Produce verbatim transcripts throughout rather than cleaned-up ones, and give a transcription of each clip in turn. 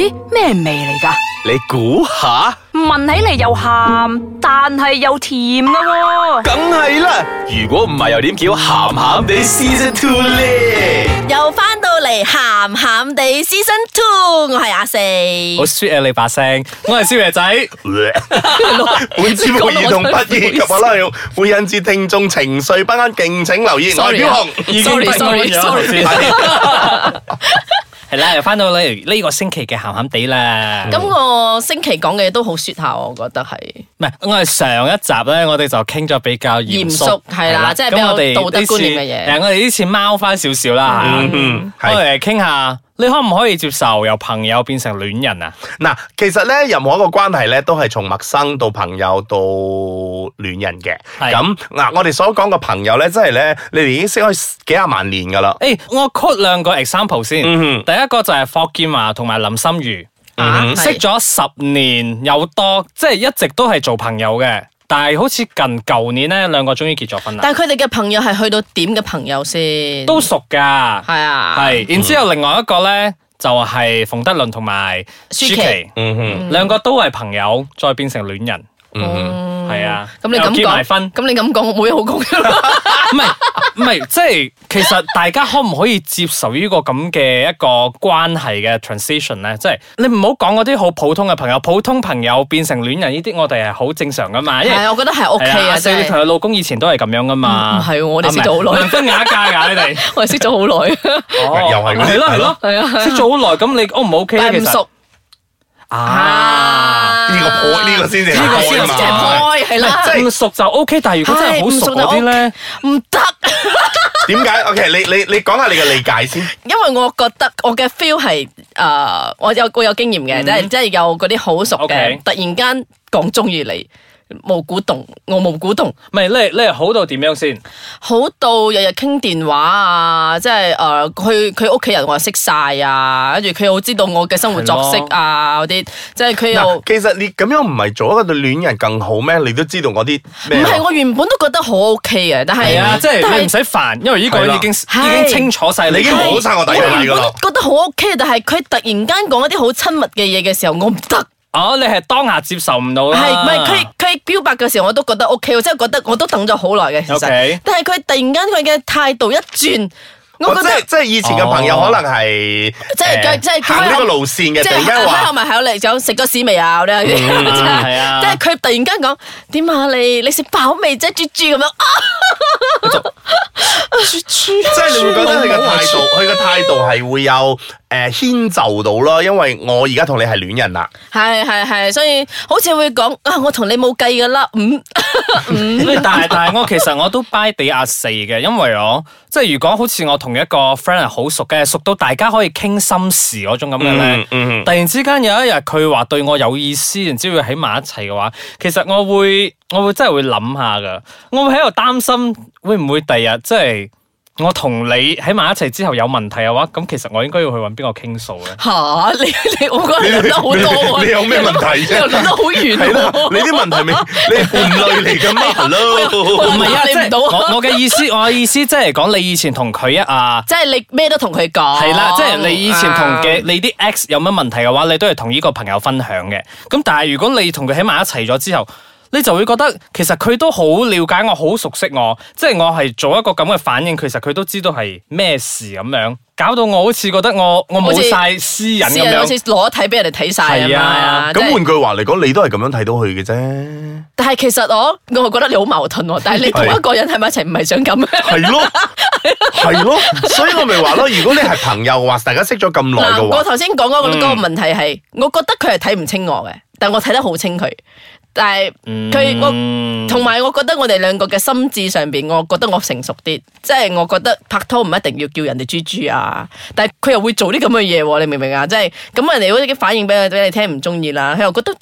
咦，咩味嚟㗎？ 你估下？ 聞起嚟又鹹，但係又甜啦喎。 梗係啦，如果唔係又點叫鹹鹹地 Season Two 咧？ 又翻到嚟鹹鹹地 Season Two， 我係阿四。 好 sweet 啊你把聲，我係少爺仔。 本節目兒童不宜及可能會引致聽眾情緒不安，敬請留意。我係標紅， 已經不安咗頭先。係啦，又翻到嚟呢個星期嘅鹹鹹地啦。 今個星期講嘅嘢都好雪下，我覺得係。 唔係，我哋上一集咧，我哋就傾咗比較嚴肅， 係啦，即係比較道德觀念嘅嘢。 誒，我哋呢次貓翻少少啦嚇，我哋嚟傾下。你可唔可以接受由朋友變成戀人啊？ 嗱，其實咧，任何一個關係咧，都係從陌生到朋友到戀人嘅。咁嗱，我哋所講嘅朋友咧，真係咧，你哋已經識開幾廿萬年噶啦。 誒，我 quote 兩個 example 先。 嗯、 第一個就係霍建華同埋林心如， 嗯、 識咗十年有多，即係一直都係做朋友嘅。但係好似近舊年咧，兩個終於結咗婚啦。 但係佢哋嘅朋友係去到點嘅朋友先？ 都熟噶。 係啊。係。 然之後另外一個咧，就係馮德倫同埋舒淇， 嗯哼， 兩個都係朋友，再變成戀人。 嗯， 係啊。 咁你咁結埋婚， 咁你咁講，我冇嘢好講噶啦。 唔係唔係，即係其實大家可唔可以接受呢個咁嘅一個關係嘅 transition 咧？即係你唔好講嗰啲好普通嘅朋友，普通朋友變成戀人呢啲，我哋係好正常噶嘛。 係，我覺得係 OK 啊。 即係你同佢老公以前都係咁樣噶嘛。 唔係，我哋識咗好耐， 分啞架噶你哋。 我哋識咗好耐。 哦， 又係係咯係咯， 係啊， 識咗好耐，咁你 O 唔 OK 咧？其實唔熟。 啊！ 呢個破呢個先至呢個先至係破，係啦。 即係唔熟就 OK，但係如果真係好熟嗰啲咧， 唔得。 點解 ？OK，你你你講下你嘅理解先。 因為我覺得我嘅 feel 係誒，我有我有經驗嘅，即係即係有嗰啲好熟嘅，突然間講中意你。冇鼓動，我冇鼓動。 唔係，你你係好到點樣先？ 好到日日傾電話啊，即係誒，佢佢屋企人我又識晒啊，跟住佢又知道我嘅生活作息啊嗰啲，即係佢又。 其實你咁樣唔係做一個戀人更好咩？你都知道我啲咩？ 唔係，我原本都覺得好 OK 嘅，但係啊，即係你唔使煩，因為呢個已經已經清楚晒，你已經摸晒我底牌噶啦。 覺得好 OK，但係佢突然間講一啲好親密嘅嘢嘅時候，我唔得。 哦，你係當下接受唔到啦。 係，唔係佢佢表白嘅時候，我都覺得 O K， 我真係覺得我都等咗好耐嘅，其實。 Okay. 但係佢突然間佢嘅態度一轉，我覺得、 哦、即係以前嘅朋友可能係即係即係行呢個路線嘅，突然間話喺埋口嚟想食咗屎未啊？嗰啲係啊， 即係佢突然間講點啊？你你食飽未啫？豬豬咁樣啊！豬豬， 即係你會覺得佢嘅態度，佢嘅態度係會有。誒牽就到咯，因為我而家同你係戀人啦。 係係係，所以好似會講啊，我同你冇計噶啦，嗯嗯。但係但係我其實我都 buy 俾阿四嘅，因為我即係如果好似我同一個 friend 係好熟嘅，熟到大家可以傾心事嗰種咁嘅咧，突然之間有一日佢話對我有意思，然之後要喺埋一齊嘅話，其實我會我會真係會諗下噶，我會喺度擔心會唔會第日即係。我同你喺埋一齊之後有問題嘅話，咁其實我應該要去揾邊個傾訴咧？ 吓，你你我覺得你諗得好多喎！ 你有咩問題啫？ 你又諗得好遠喎！ 你啲問題未？你係伴侶嚟噶嘛？係咯， 唔係啊，即係我我嘅意思，我嘅意思即係講你以前同佢一啊， 即係你咩都同佢講。 係啦，即係你以前同嘅你啲 ex 有乜問題嘅話，你都係同呢個朋友分享嘅。咁但係如果你同佢喺埋一齊咗之後，你就會覺得其實佢都好了解我，好熟悉我，即係我係做一個咁嘅反應，其實佢都知道係咩事咁樣，搞到我好似覺得我我冇晒私隱咁樣， 好似攞睇俾人哋睇晒啊嘛。 咁換句話嚟講，你都係咁樣睇到佢嘅啫。 但係其實我我覺得你好矛盾喎。但係你同一個人喺埋一齊唔係想咁咩？ 係咯，係咯，所以我咪話咯，如果你係朋友嘅話，大家識咗咁耐嘅話， 我頭先講嗰個嗰個問題係，我覺得佢係睇唔清我嘅，但我睇得好清佢。但係佢我同埋我覺得我哋兩個嘅心智上邊，我覺得我成熟啲，即係我覺得拍拖唔一定要叫人哋豬豬啊，但係佢又會做啲咁嘅嘢，你明唔明啊？即係咁人哋嗰啲反應俾佢俾你聽唔中意啦，佢又覺得做咩啫？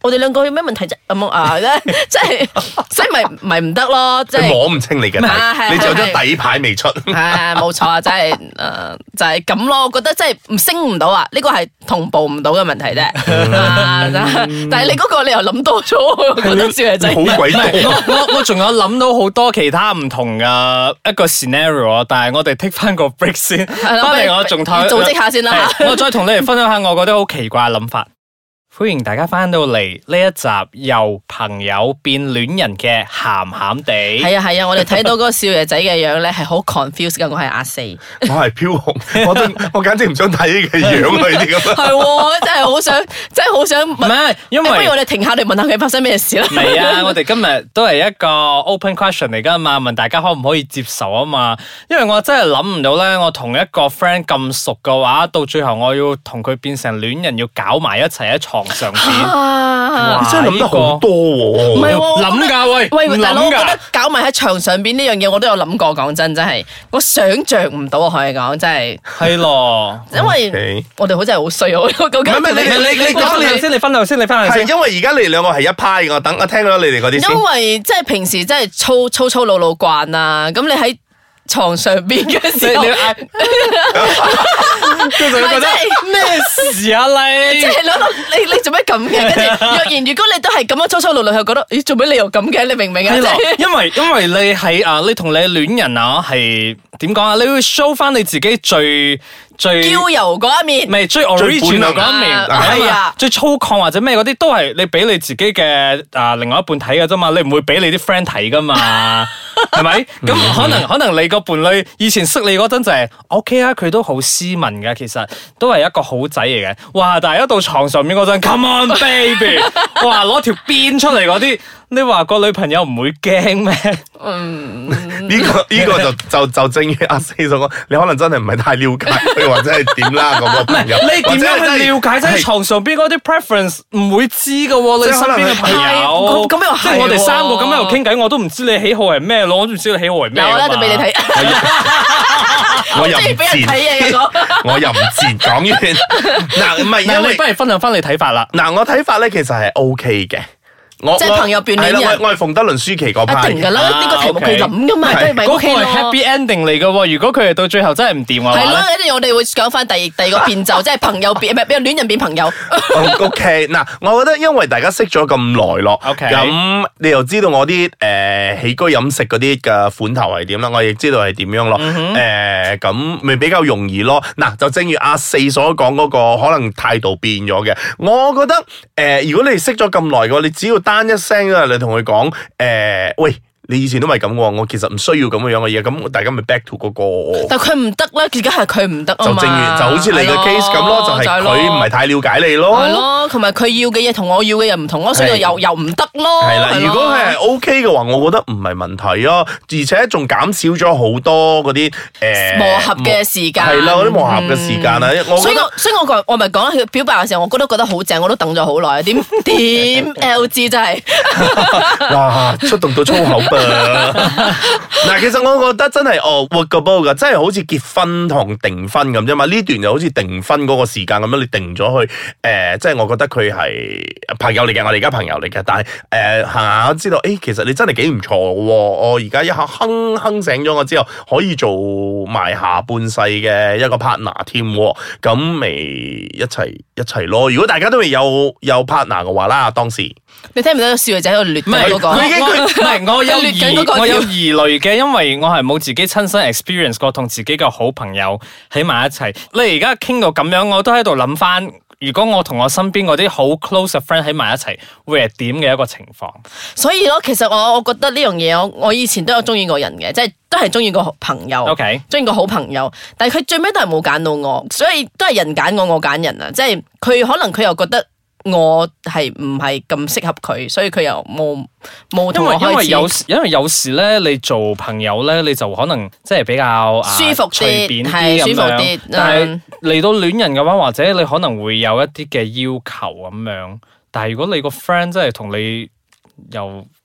我哋兩個有咩問題啫？咁啊，即係所以咪咪唔得咯，即係摸唔清你嘅底，你仲有張底牌未出。 係冇錯啊，真係誒就係咁咯。我覺得真係唔升唔到啊，呢個係同步唔到嘅問題啫。但係你嗰個你又諗多咗，我覺得少爺仔好鬼多。 我我我仲有諗到好多其他唔同嘅一個 scenario， 但係我哋 take 翻個 break 先，翻嚟我仲睇組織下先啦。 我再同你哋分享下我覺得好奇怪嘅諗法。歡迎大家翻到嚟呢一集由朋友變戀人嘅鹹鹹地。 係啊係啊，我哋睇到嗰個少爺仔嘅樣咧係好 confused 噶，我係阿四， 我係飄紅，我都我簡直唔想睇呢個樣佢啲咁。 係，真係好想，真係好想問。 唔係，因為不如我哋停下嚟問下佢發生咩事啦。 唔係啊，我哋今日都係一個 open question 嚟噶嘛，問大家可唔可以接受啊嘛？因為我真係諗唔到咧，我同一個 friend 咁熟嘅話，到最後我要同佢變成戀人，要搞埋一齊喺床上邊。 啊！ 你真係諗得好多喎。 唔係喎， 諗㗎喂， 喂，大佬，我覺諗㗎得搞埋喺牆上邊呢樣嘢，我都有諗過。講真，真係我想像唔到啊！可以講真係， 係咯， 因為我哋好真係好衰啊！我究竟唔係唔係你你你講你先，你分享先，你分享先。 係因為而家你哋兩個係一派嘅，我等我聽咗你哋嗰啲先。 因為即係平時真係粗粗粗魯魯慣啊，咁你喺床上邊嘅時候， 你嗌，跟住你覺得咩事啊你？ 即係攞到你你做咩咁嘅？跟住若然如果你都係咁樣粗粗魯魯，又覺得咦做咩你又咁嘅？你明唔明啊？ 係咯，因為因為你係啊，你同你戀人啊係點講啊？你會 show 翻你自己最最嬌柔嗰一面， 唔係最 original 嗰一面， 係啊， 最粗獷或者咩嗰啲都係你俾你自己嘅啊另外一半睇嘅啫嘛，你唔會俾你啲 friend 睇噶嘛，係咪？咁可能可能你個伴侶以前識你嗰陣就係 OK 啊，佢都好斯文嘅，其實都係一個好仔嚟嘅。哇！但係一到床上面嗰陣 ，Come on baby， 哇攞條鞭出嚟嗰啲。你話個女朋友唔會驚咩？ 嗯， 呢個呢個就就就正如阿四所講，你可能真係唔係太了解佢或者係點啦咁個朋友。 你點樣去了解喺床上邊嗰啲 preference 唔會知噶喎？你身邊嘅朋友咁又係， 即係我哋三個咁喺度傾偈，我都唔知你喜好係咩咯，我都唔知你喜好係咩。 有啦，就俾你睇。 我又唔俾人睇嘢賤，我又唔賤。講完嗱，唔係因為你不如分享翻你睇法啦。 嗱，我睇法咧其實係 OK 嘅。我即係朋友變戀人， 係啦，我我係馮德倫舒淇嗰派。 一定㗎啦，呢個題目佢諗㗎嘛，都係咪嗰個係 happy ending 嚟嘅喎。如果佢哋到最後真係唔掂嘅話， 係咯，跟住我哋會講翻第第二個變奏，即係朋友變唔係變戀人變朋友。 O K， 嗱，我覺得因為大家識咗咁耐咯，咁你又知道我啲誒起居飲食嗰啲嘅款頭係點啦，我亦知道係點樣咯。誒咁咪比較容易咯。嗱，就正如阿四所講嗰個，可能態度變咗嘅。我覺得誒，如果你識咗咁耐嘅話，你只要單一聲啊，你同佢講誒，喂，你以前都係咁喎，我其實唔需要咁樣嘅嘢，咁大家咪 back to 嗰個。 但佢唔得啦，而家係佢唔得啊嘛。 就正如就好似你嘅 case 咁咯，就係佢唔係太了解你咯。 係咯，同埋佢要嘅嘢同我要嘅嘢唔同咯，所以又又唔得咯。 係啦，如果係 OK 嘅話，我覺得唔係問題啊，而且仲減少咗好多嗰啲誒磨合嘅時間。 係啦，嗰啲磨合嘅時間啊，我所以我所以我講我咪講佢表白嘅時候，我覺得覺得好正，我都等咗好耐。點點 L G 真係， 哇，出動到粗口噃。嗱，其實我覺得真係哦 workable 噶，真係好似結婚同訂婚咁啫嘛。呢段就好似訂婚嗰個時間咁樣，你定咗去誒，即係我覺得佢係朋友嚟嘅，我哋而家朋友嚟嘅。但係誒行下知道，誒其實你真係幾唔錯喎。我而家一下哼哼醒咗我之後，可以做埋下半世嘅一個 partner 添。咁咪一齊一齊咯。如果大家都未有有 partner 嘅話啦，當時你聽唔到個少女仔喺度劣緊嗰個？ 唔係我有疑嗰個我有疑慮嘅，因為我係冇自己親身 experience 過同自己嘅好朋友喺埋一齊。你而家傾到咁樣，我都喺度諗翻，如果我同我身邊嗰啲好 close 嘅 friend 喺埋一齊，會係點嘅一個情況？ 所以咯，其實我我覺得呢樣嘢，我我以前都有中意過人嘅，即係都係中意個朋友 ，OK， 中意個好朋友。但係佢最尾都係冇揀到我，所以都係人揀我，我揀人啊！即係佢可能佢又覺得我係唔係咁適合佢，所以佢又冇冇同我開始。 因為有時，因為有時咧，你做朋友咧，你就可能即係比較舒服啲， 隨便係舒服啲。 但係嚟到戀人嘅話，或者你可能會有一啲嘅要求咁樣。但係如果你個 friend 真係同你又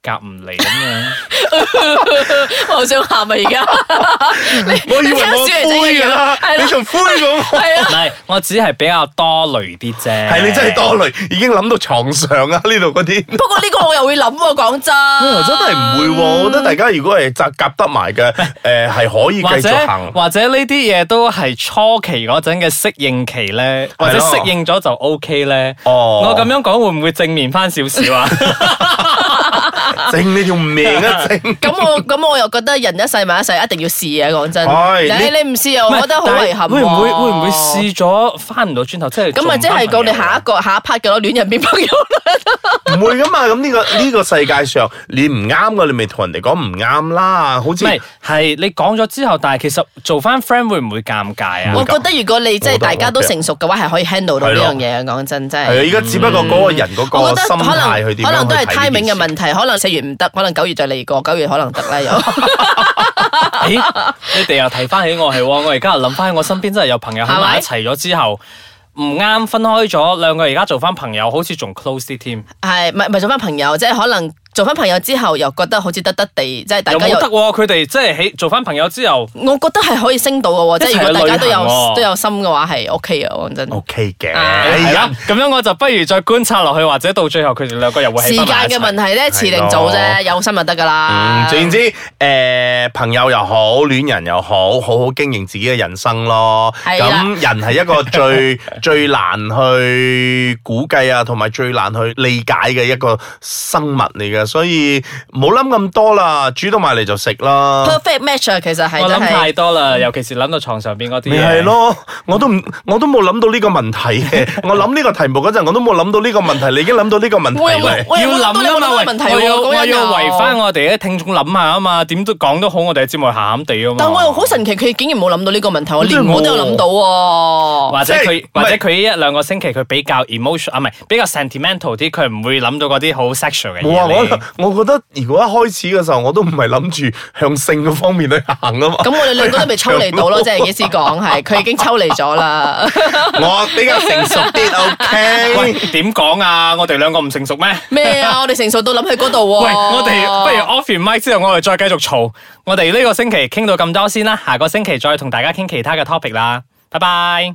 夾唔嚟咁樣。 我好想喊啊！而家我以為我灰㗎啦，你仲灰過我。 係啊唔，係，我只係比較多雷啲啫。 係你真係多慮，已經諗到床上啊呢度嗰啲。 不過呢個我又會諗喎，講真。 我真係唔會喎，我覺得大家如果係夾夾得埋嘅，誒係可以繼或者續行。 或者呢啲嘢都係初期嗰陣嘅適應期咧，或者適應咗就 O K 咧。 哦， 我咁樣講會唔會正面翻少少啊？ 整你條命啊整！ 咁我咁我又覺得人一世物一世，一定要試啊！講真， 係你你唔試又我覺得好遺憾喎。 會唔會會唔會試咗翻唔到轉頭？即係咁咪即係講你下一個下一 part 嘅咯，戀人變朋友啦。 唔會噶嘛，咁呢個呢個世界上你唔啱嘅，你咪同人哋講唔啱啦。好似唔係係你講咗之後，但係其實做翻 friend 會唔會尷尬啊？ 我覺得如果你即係大家都成熟嘅話，係可以 handle 到呢係咯樣嘢。講真，真係啊， 係。 而家只不過嗰個人嗰我覺得個心可能態去點樣可能都係去睇呢 timing 嘅件事問題，可能四月唔得，可能九月再嚟過，九月可能得啦又。 誒，你哋又提翻起我係喎，我而家又諗翻起我身邊真係有朋友喺埋一齊咗之後，唔啱分開咗，兩個而家做翻朋友，好似仲 close 啲添。 係咪咪做翻朋友？即係可能做翻朋友之後，又覺得好似得得地，即係大家又又冇得喎，佢哋即係喺做翻朋友之後， 我覺得係可以升到嘅喎，即係如果大家都有一齊去旅行喎都有心嘅話係 OK 嘅，講真。 O K 嘅， 啊係啦哎呀，， 咁樣我就不如再觀察落去，或者到最後佢哋兩個又會時間喺翻埋一齊嘅問題咧，遲定早啫，有心就得噶啦嗯，。總言之，誒朋友又好，戀人又好，好好經營自己嘅人生咯。 係啦咁人係一個最最難去估計啊，同埋最難去理解嘅一個生物嚟嘅，所以唔好諗咁多啦，煮到埋嚟就食啦。 Perfect match 啊，其實係真我諗太係。 多啦，尤其是諗到床上邊嗰啲咪嘢。 係咯，我都唔，我都冇諗到呢個問題嘅。我諗呢個題目嗰陣，我都冇諗到呢個問題，你已經諗到呢個問題我有冇咧。 我有冇要諗啊嘛， 諗到你問題喎我要我講緊又要為翻我哋啲聽眾諗下啊嘛，點都講都好，我哋嘅節目係鹹鹹地啊嘛。 但我又好神奇，佢竟然冇諗到呢個問題，我真係連我都有諗到喎。 或者佢即係或者佢一兩個星期佢比較 emotional 啊，唔係比較 sentimental 啲，佢唔會諗到嗰啲好 sexual 嘅冇啊！ 嘢嚟。 我我覺得如果一開始嘅時候，我都唔係諗住向性嗰方面去行啊嘛。 咁我哋兩個都未抽離到咯，即係幾時講係佢已經抽離咗啦。 我比較成熟啲，OK。 喂，點講啊？我哋兩個唔成熟咩？ 咩啊？我哋成熟到諗去嗰度喎。 喂，我哋不如 off 完 mic 之後，我哋再繼續嘈。我哋呢個星期傾到咁多先啦，下個星期再同大家傾其他嘅 topic 啦。拜拜。